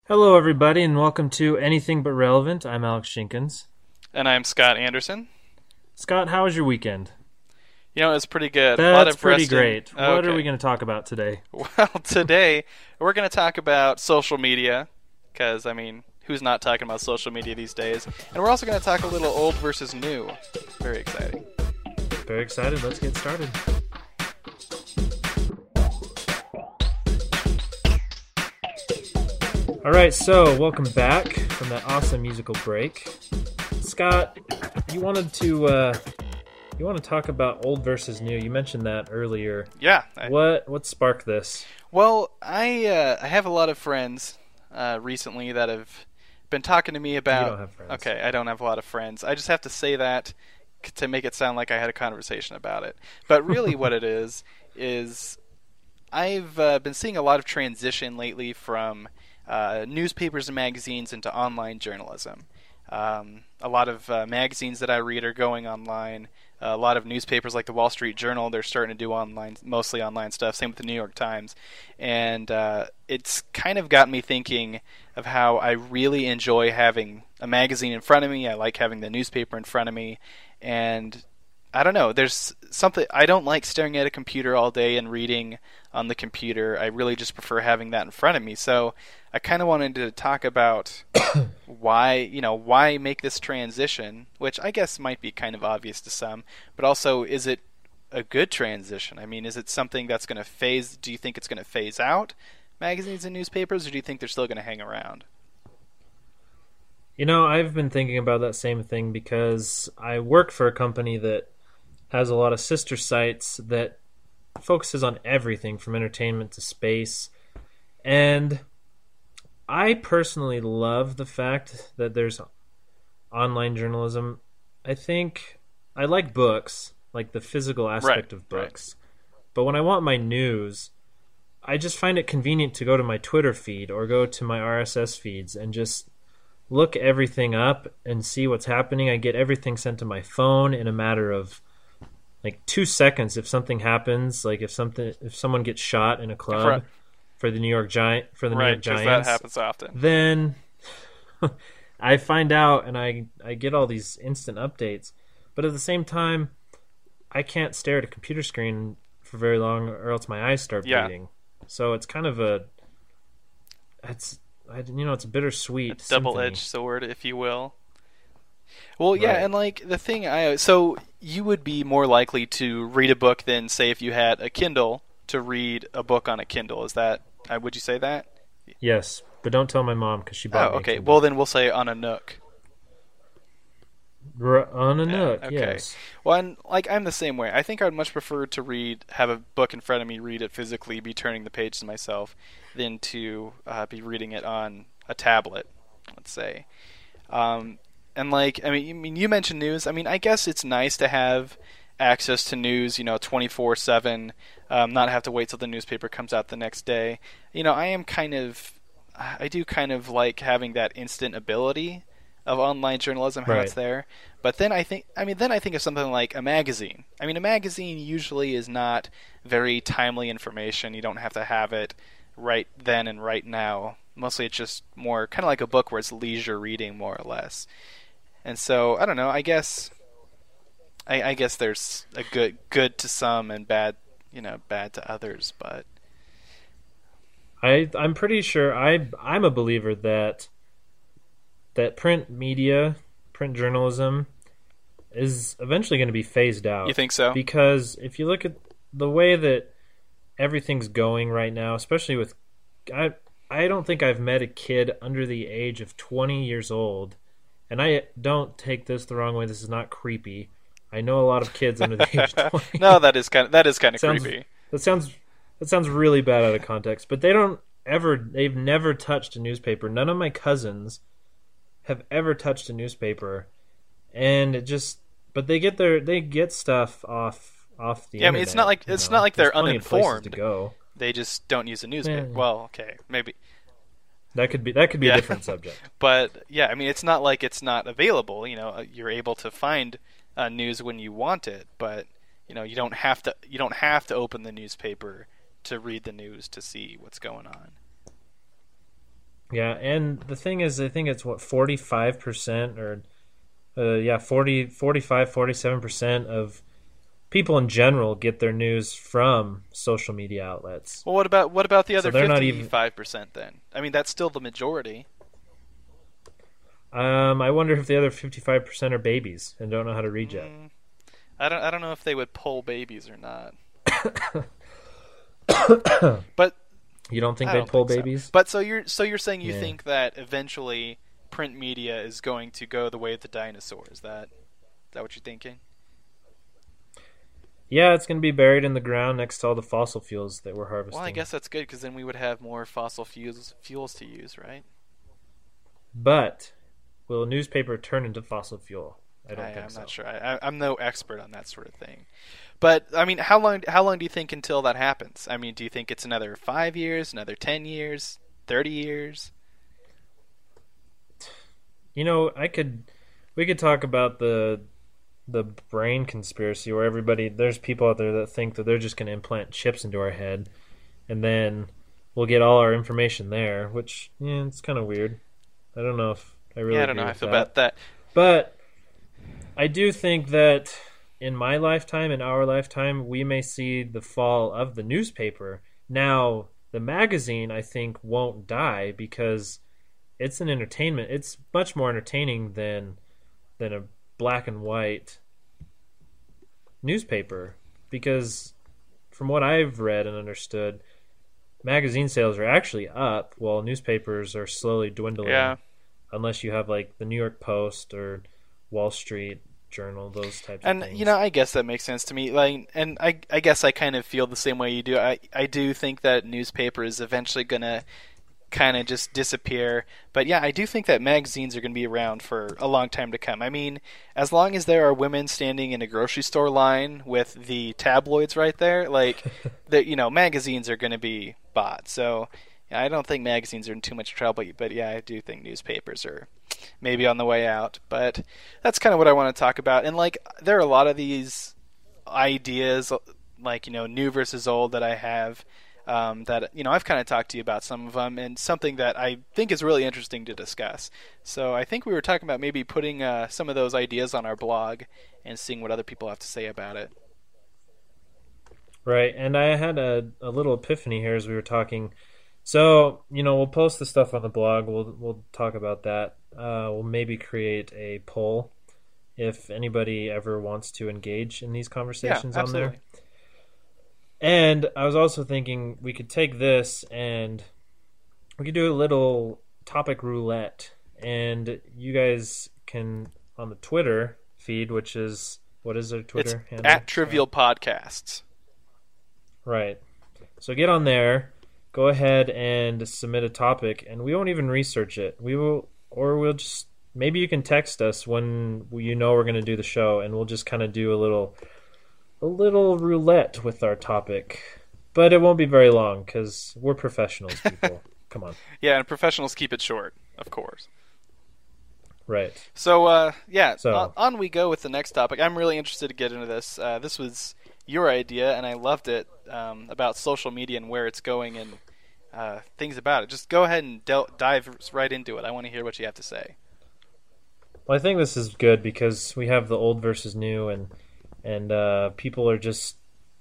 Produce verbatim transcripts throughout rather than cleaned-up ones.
Hello, everybody, and welcome to Anything But Relevant. I'm Alex Jenkins. And I'm Scott Anderson. Scott, how was your weekend? You know, it was pretty good. That's a lot of pretty resting. great. Okay. What are we going to talk about today? Well, today we're going to talk about social media, because, I mean, who's not talking about social media these days? And we're also going to talk a little old versus new. Very exciting. Very excited. Let's get started. All right, so welcome back from that awesome musical break. Scott, you wanted to uh, you want to talk about old versus new. You mentioned that earlier. Yeah. I, What what sparked this? Well, I uh, I have a lot of friends uh, recently that have been talking to me about. You don't have friends. Okay, I don't have a lot of friends. I just have to say that c- to make it sound like I had a conversation about it. But really, what it is is I've uh, been seeing a lot of transition lately from uh, newspapers and magazines into online journalism. Um, a lot of uh, magazines that I read are going online. Uh, a lot of newspapers like the Wall Street Journal, they're starting to do online, mostly online stuff. Same with the New York Times. And uh, it's kind of got me thinking of how I really enjoy having a magazine in front of me. I like having the newspaper in front of me. And I don't know, there's something, I don't like staring at a computer all day and reading on the computer. I really just prefer having that in front of me. So I kind of wanted to talk about why, you know, why make this transition, which I guess might be kind of obvious to some, but also, is it a good transition? I mean, is it something that's going to phase, do you think it's going to phase out magazines and newspapers, or do you think they're still going to hang around? You know, I've been thinking about that same thing because I work for a company that has a lot of sister sites that focuses on everything from entertainment to space. And I personally love the fact that there's online journalism. I think I like books, like the physical aspect Right, of books. But when I want my news, I just find it convenient to go to my Twitter feed or go to my R S S feeds and just look everything up and see what's happening. I get everything sent to my phone in a matter of like two seconds. If something happens, like if something, if someone gets shot in a club Right. for the New York Giant for the New Right, York because Giants, that happens often. then I find out and I I get all these instant updates. But at the same time, I can't stare at a computer screen for very long, or else my eyes start Yeah. bleeding. So it's kind of a it's I, you know it's a bittersweet A double-edged symphony. sword, if you will. Well, yeah, Right. and like the thing I so you would be more likely to read a book than, say, if you had a Kindle, to read a book on a Kindle. Is that uh, would you say that? Yes, but don't tell my mom because she Oh, bought me. a okay. Kindle. Well, then we'll say on a Nook. R- on a Yeah, Nook, okay. yes. Well, and like I'm the same way. I think I would much prefer to read, have a book in front of me, read it physically, be turning the pages myself, than to uh, be reading it on a tablet, let's say. Um, and like, I mean, you- I mean, you mentioned news. I mean, I guess it's nice to have access to news, you know, twenty-four seven, um, not have to wait till the newspaper comes out the next day. You know, I am kind of, I do kind of like having that instant ability of online journalism, how Right. it's there. But then I think, I mean, then I think of something like a magazine. I mean, a magazine usually is not very timely information. You don't have to have it right then and right now. Mostly it's just more kind of like a book where it's leisure reading, more or less. And so, I don't know, I guess, I, I guess there's a good, good to some and bad, you know, bad to others, but I I'm pretty sure I I'm a believer that that print media, print journalism is eventually going to be phased out. you think so? Because if you look at the way that everything's going right now, especially with I I don't think I've met a kid under the age of twenty years old, and I don't take this the wrong way. This is not creepy. I know a lot of kids under the age of twenty. No, that is kind of, that is kind of Sounds- creepy. That sounds that sounds really bad out of context, but they don't ever they've never touched a newspaper. None of my cousins have ever touched a newspaper, and it just but they get their they get stuff off off the Yeah, I mean, it's not internet, like- you it's know. not like There's they're plenty of places uninformed. to go. They just don't use a newspaper. Yeah. Well, okay, maybe. That could be that could be Yeah. a different subject. But yeah, I mean, it's not like it's not available. You know, uh, you're able to find uh, news when you want it, but you know, you don't have to. You don't have to open the newspaper to read the news to see what's going on. Yeah, and the thing is, I think it's what forty-five percent or uh, yeah, forty, forty-five, forty-seven percent of people in general get their news from social media outlets. Well, what about what about the So other they're not even fifty-five percent then? I mean, that's still the majority. um I wonder if the other fifty-five percent are babies and don't know how to read yet. Mm, I don't I don't know if they would poll babies or not. But You don't think I they'd don't pull think so. babies? But so you're so you're saying you Yeah. think that eventually print media is going to go the way of the dinosaurs? Is that is that what you're thinking? Yeah, it's going to be buried in the ground next to all the fossil fuels that we're harvesting. Well, I guess that's good because then we would have more fossil fuels fuels to use, right? But will a newspaper turn into fossil fuel? I don't I, think I'm so. not sure. I, I, I'm no expert on that sort of thing. But I mean, how long how long do you think until that happens? I mean, do you think it's another five years, another ten years, thirty years? You know, I could we could talk about the the brain conspiracy where everybody there's people out there that think that they're just going to implant chips into our head and then we'll get all our information there, which yeah, it's kind of weird. I don't know if I really Yeah, I don't know agree how I with feel that. about that. But I do think that in my lifetime, in our lifetime, we may see the fall of the newspaper. Now, the magazine, I think, won't die because it's an entertainment. It's much more entertaining than than a black and white newspaper. Because from what I've read and understood, magazine sales are actually up while newspapers are slowly dwindling. Yeah. Unless you have like the New York Post or Wall Street Journal, those types And of things. you know, I guess that makes sense to me. Like, and I, I guess I kind of feel the same way you do. I, I do think that newspaper is eventually gonna kind of just disappear. But yeah, I do think that magazines are gonna be around for a long time to come. I mean, as long as there are women standing in a grocery store line with the tabloids right there, like, the you know, magazines are gonna be bought. So yeah, I don't think magazines are in too much trouble. But yeah, I do think newspapers are maybe on the way out. But that's kind of what I want to talk about. And like, there are a lot of these ideas, like, you know, new versus old that I have, um, that, you know, I've kind of talked to you about some of them, and something that I think is really interesting to discuss. So I think we were talking about maybe putting uh, some of those ideas on our blog and seeing what other people have to say about it. Right, and I had a, a little epiphany here as we were talking. So, you know, we'll post the stuff on the blog. We'll we'll talk about that. Uh, we'll maybe create a poll if anybody ever wants to engage in these Yeah, conversations on there. absolutely. And I was also thinking we could take this and we could do a little topic roulette. And you guys can, on the Twitter feed, which is, what is their It's Twitter handle? at Trivial Podcasts. Right. So get on there, go ahead and submit a topic, and we won't even research it. We will, or we'll just, maybe you can text us when you know we're going to do the show, and we'll just kind of do a little, a little roulette with our topic. But it won't be very long because we're professionals, people. Come on. Yeah, and professionals keep it short, of course. Right. So, uh, yeah, So- on, on we go with the next topic. I'm really interested to get into this. Uh, this was your idea, and I loved it, um, about social media and where it's going and uh, things about it. Just go ahead and del- dive right into it. I want to hear what you have to say. Well, I think this is good because we have the old versus new, and and uh, people are just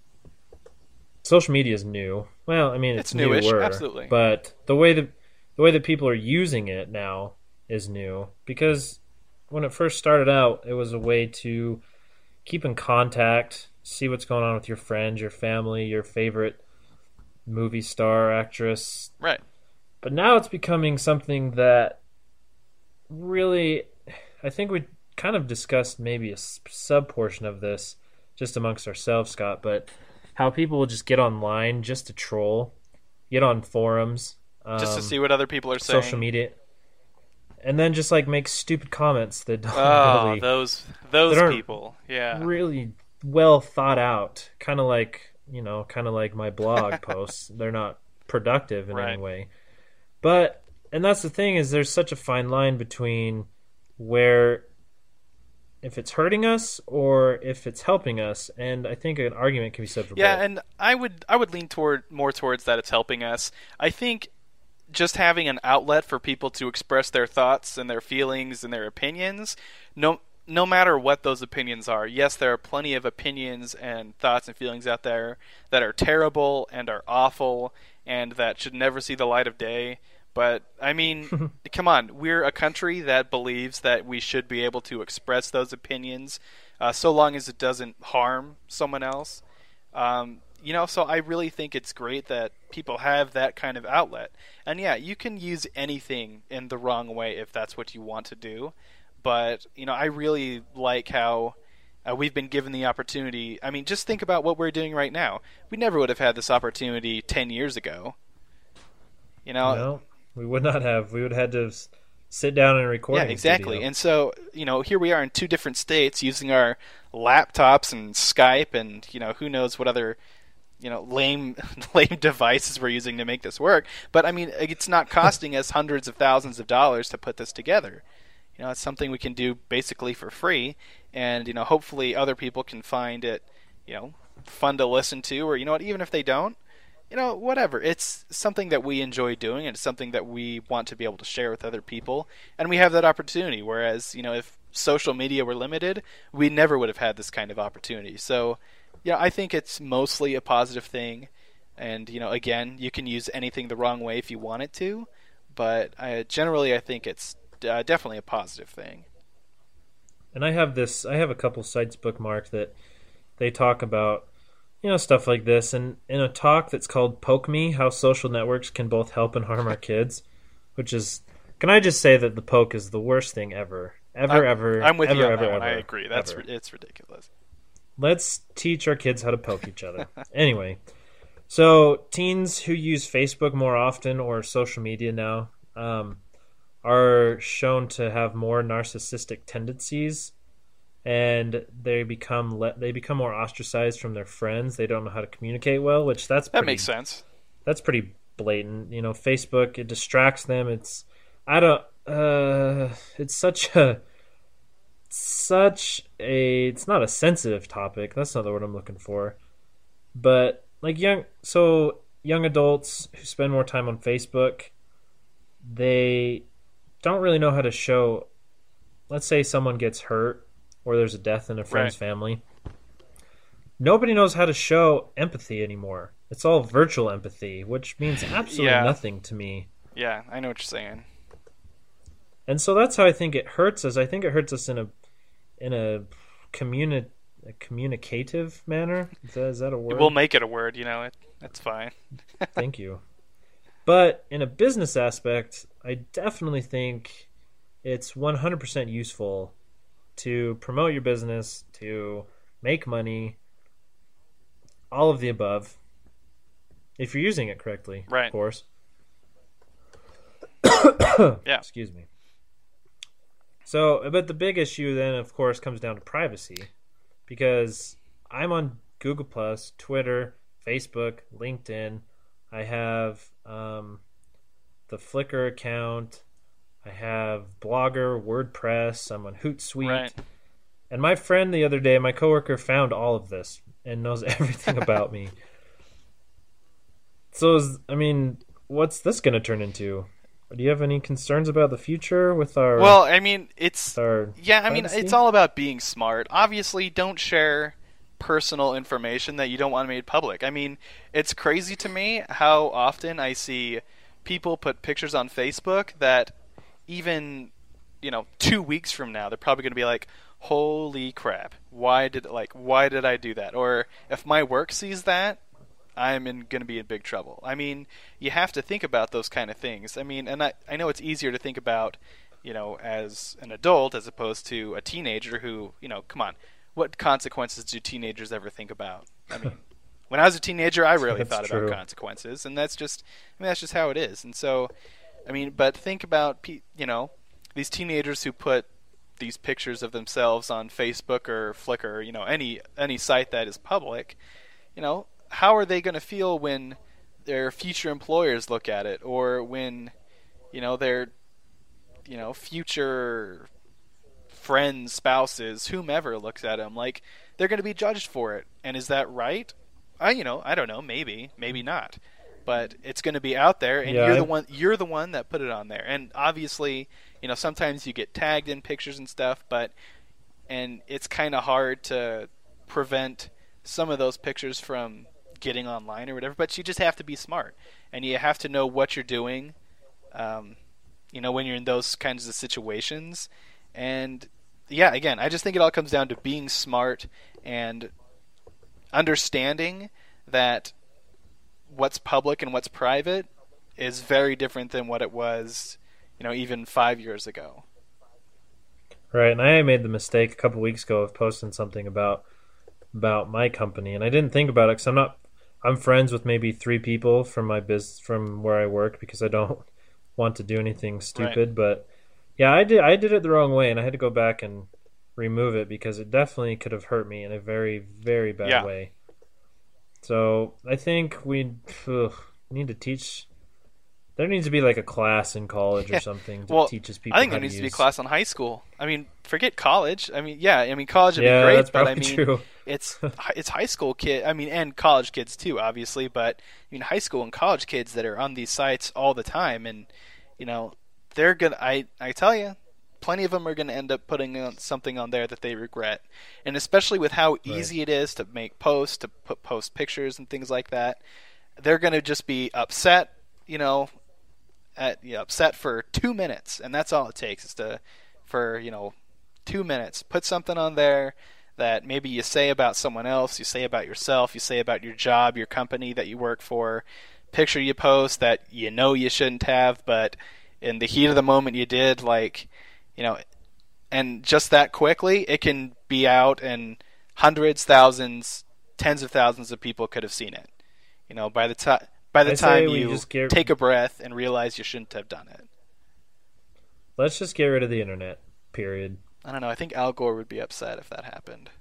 social media is new. Well, I mean it's, It's newish, newer, absolutely. but the way that the way that people are using it now is new because when it first started out, it was a way to keep in contact, see what's going on with your friends, your family, your favorite movie star, actress. Right. But now it's becoming something that really, I think we kind of discussed maybe a sub portion of this just amongst ourselves, Scott, but how people will just get online just to troll, get on forums, um, Just to see what other people are saying. social media, and then just like make stupid comments that don't Oh, really, those those that aren't people. Yeah. really well thought out. Kind of like, you know, kind of like my blog posts. They're not productive in Right. any way. But, and that's the thing is there's such a fine line between where if it's hurting us or if it's helping us, and I think an argument can be said for Yeah, both. and I would I would lean toward more towards that it's helping us. I think just having an outlet for people to express their thoughts and their feelings and their opinions, no no matter what those opinions are. Yes, there are plenty of opinions and thoughts and feelings out there that are terrible and are awful and that should never see the light of day. But, I mean, come on, we're a country that believes that we should be able to express those opinions uh, so long as it doesn't harm someone else. Um, you know, so I really think it's great that people have that kind of outlet. And yeah, you can use anything in the wrong way if that's what you want to do. But, you know, I really like how uh, we've been given the opportunity. I mean, just think about what we're doing right now. We never would have had this opportunity ten years ago. You know? No, we would not have. We would have had to s- sit down and record. Yeah, exactly. And so, you know, here we are in two different states using our laptops and Skype and, you know, who knows what other, you know, lame lame devices we're using to make this work. But, I mean, it's not costing us hundreds of thousands of dollars to put this together. You know, it's something we can do basically for free, and, you know, hopefully other people can find it, you know, fun to listen to, or, you know what, even if they don't, you know, whatever. It's something that we enjoy doing, and it's something that we want to be able to share with other people, and we have that opportunity, whereas, you know, if social media were limited, we never would have had this kind of opportunity. So, yeah, I think it's mostly a positive thing, and, you know, again, you can use anything the wrong way if you want it to, but I, generally I think it's Uh, definitely a positive thing. And I have this, I have a couple sites bookmarked that they talk about, you know, stuff like this. And in a talk that's called Poke Me, How Social Networks Can Both Help and Harm Our Kids, which is, can I just say that the poke is the worst thing ever. Ever, I'm, ever, I'm with ever, you on ever, that one. ever, I agree. That's ever. It's ridiculous. Let's teach our kids how to poke each other. Anyway, so teens who use Facebook more often or social media now, um, are shown to have more narcissistic tendencies, and they become le- they become more ostracized from their friends. They don't know how to communicate well, which that's That pretty, makes sense. That's pretty blatant. You know, Facebook, it distracts them. It's I don't uh it's such a such a it's not a sensitive topic. That's not the word I'm looking for. But like young so young adults who spend more time on Facebook, they don't really know how to show. Let's say someone gets hurt or there's a death in a friend's Right. family. Nobody knows how to show empathy anymore. It's all virtual empathy, which means absolutely Yeah. nothing to me. Yeah, I know what you're saying. And so that's how I think it hurts us. I think it hurts us in a in a communi- a communicative manner. Is that, is that a word? We'll make it a word, you know. It, that's fine. Thank you. But in a business aspect, I definitely think it's one hundred percent useful to promote your business, to make money, all of the above, if you're using it correctly, Right. of course. Yeah. Excuse me. So, but the big issue then, of course, comes down to privacy, because I'm on Google Plus, Twitter, Facebook, LinkedIn. I have um, the Flickr account. I have Blogger, WordPress. I'm on Hootsuite. Right. And my friend the other day, my coworker, found all of this and knows everything about me. So, is, I mean, what's this going to turn into? Do you have any concerns about the future with our? Well, I mean, it's with our yeah. I mean, privacy? it's all about being smart. Obviously, don't share personal information that you don't want made public. I mean, it's crazy to me how often I see people put pictures on Facebook that even, you know, two weeks from now, they're probably going to be like, holy crap, why did like why did I do that? Or if my work sees that, I'm in, going to be in big trouble. I mean, you have to think about those kind of things. I mean, and I, I know it's easier to think about, you know, as an adult as opposed to a teenager who, you know, come on, what consequences do teenagers ever think about? I mean, when I was a teenager, I rarely That's thought true. about consequences, and that's just, I mean, that's just how it is. And so, I mean, but think about, pe- you know, these teenagers who put these pictures of themselves on Facebook or Flickr, you know, any any site that is public, you know, how are they going to feel when their future employers look at it, or when, you know, their, you know, future friends, spouses, whomever looks at them? Like, they're going to be judged for it. And is that right? I, you know, I don't know. Maybe, maybe not. but it's going to be out there, and Yeah, you're the I- one you're the one that put it on there. And obviously, you know, sometimes you get tagged in pictures and stuff, but and it's kind of hard to prevent some of those pictures from getting online or whatever. But you just have to be smart, and you have to know what you're doing. Um, you know, when you're in those kinds of situations, and yeah, again, I just think it all comes down to being smart and understanding that what's public and what's private is very different than what it was, you know, even five years ago. Right, and I made the mistake a couple weeks ago of posting something about about my company, and I didn't think about it because I'm not. I'm friends with maybe three people from my biz from where I work because I don't want to do anything stupid. Right. But yeah, I did. I did it the wrong way, and I had to go back and remove it because it definitely could have hurt me in a very, very bad Yeah. way. So I think we ugh, need to teach. There needs to be like a class in college Yeah. or something that Well, teaches people. I think how there needs to be a use- class on high school. I mean, forget college. I mean, yeah, I mean college would Yeah, be great, that's but I probably mean, true. it's it's high school kid. I mean, and college kids too, obviously. But I mean, high school and college kids that are on these sites all the time, and you know, they're gonna. I I tell you, plenty of them are gonna end up putting on something on there that they regret, and especially with how easy it is to make posts, to put post pictures and things like that, they're gonna just be upset. You know, at you know, upset for two minutes, and that's all it takes is to, for you know, two minutes, put something on there that maybe you say about someone else, you say about yourself, you say about your job, your company that you work for, picture you post that you know you shouldn't have, but in the heat of the moment you did, like, you know, and just that quickly, it can be out, and hundreds, thousands, tens of thousands of people could have seen it. You know, by the time. By the I say time we you just get- take a breath and realize you shouldn't have done it. Let's just get rid of the internet. Period. I don't know. I think Al Gore would be upset if that happened.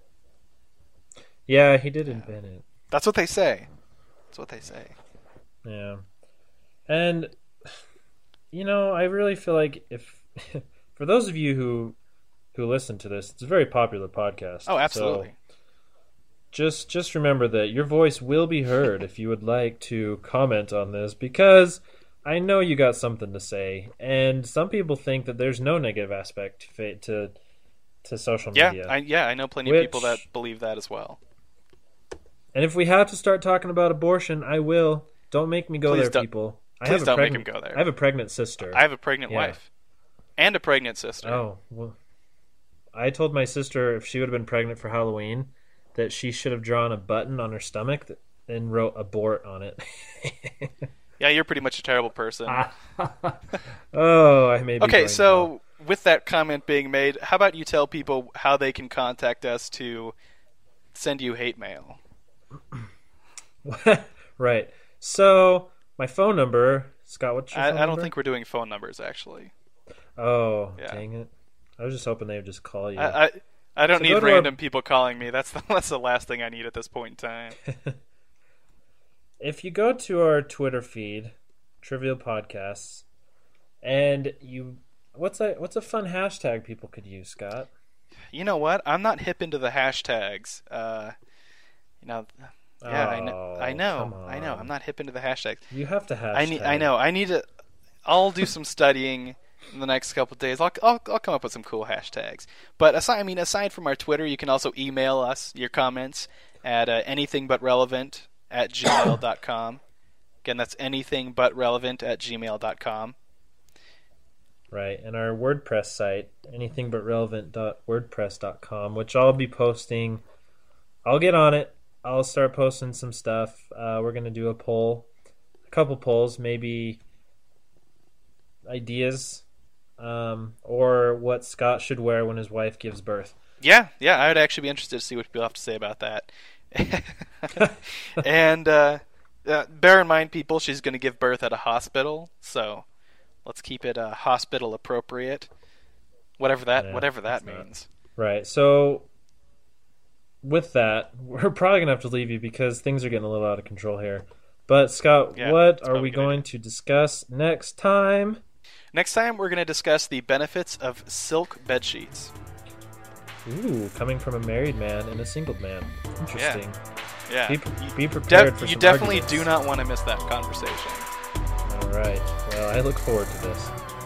Yeah, he did invent it. That's what they say. That's what they say. Yeah. And you know, I really feel like if for those of you who who listen to this, it's a very popular podcast. Oh, absolutely. So just just remember that your voice will be heard if you would like to comment on this, because I know you got something to say, and some people think that there's no negative aspect to fa- to, to social Yeah, media. I, yeah, I know plenty Which- of people that believe that as well. And if we have to start talking about abortion, I will. Don't make me go Please there, don't- people. I please have a don't make pregnant, him go there. I have a pregnant sister. I have a pregnant Yeah. wife and a pregnant sister. Oh, well, I told my sister if she would have been pregnant for Halloween that she should have drawn a button on her stomach that, and wrote abort on it. Yeah, you're pretty much a terrible person. Oh, I may be Okay, going so with that comment being made, how about you tell people how they can contact us to send you hate mail? now. Right. So my phone number, Scott. What's your I, phone I don't number? think we're doing phone numbers, actually. Oh, Yeah. dang it! I was just hoping they would just call you. I, I I don't So need go to our- random people calling me. That's the, that's the last thing I need at this point in time. If you go to our Twitter feed, Trivial Podcasts, and you, what's a what's a fun hashtag people could use, Scott? You know what? I'm not hip into the hashtags. Uh, you know, yeah, I know, Oh, I know, come I know. on. I'm not hip into the hashtags. You have to hashtag. I need, I know. I need to. I'll do some studying in the next couple of days. I'll, I'll, I'll come up with some cool hashtags. But aside, I mean, aside from our Twitter, you can also email us your comments at uh, anythingbutrelevant at gmail dot com. Again, that's anythingbutrelevant at gmail dot com. Right, and our WordPress site, anything but relevant dot wordpress dot com, which I'll be posting. I'll get on it. I'll start posting some stuff. Uh, we're gonna do a poll, a couple polls, maybe ideas, um, or what Scott should wear when his wife gives birth. Yeah, yeah, I would actually be interested to see what people have to say about that. and uh, uh, bear in mind, people, she's going to give birth at a hospital, so let's keep it uh, hospital appropriate. Whatever that, Yeah, whatever that it's not. means. Right. So with that, we're probably gonna have to leave you because things are getting a little out of control here. But Scott, Yeah, what that's are probably we a good going idea. to discuss next time? Next time, we're going to discuss the benefits of silk bed sheets. Ooh, coming from a married man and a single man. Interesting. Yeah. Be, You, be prepared de- for you some definitely arguments. do not want to miss that conversation. All right. Well, I look forward to this.